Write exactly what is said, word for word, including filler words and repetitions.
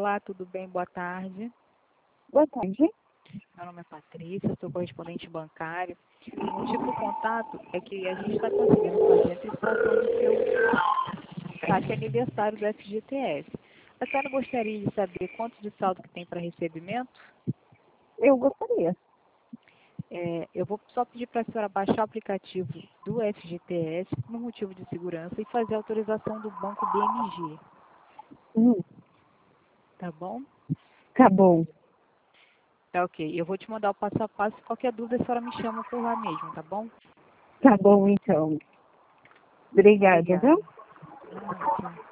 Olá, tudo bem? Boa tarde. Boa tarde. Meu nome é Patrícia, sou correspondente bancário. O motivo do contato é que a gente está conseguindo fazer a antecipação do seu saque aniversário do F G T S. A senhora gostaria de saber quanto de saldo que tem para recebimento? Eu gostaria. É, eu vou só pedir para a senhora baixar o aplicativo do F G T S por motivo de segurança e fazer a autorização do banco B M G, Hum, tá bom? tá bom. Tá ok. Eu vou te mandar o passo a passo. Qualquer dúvida, a senhora me chama por lá mesmo, tá bom? Tá bom, então. Obrigada, Obrigada. viu? Ah, tchau.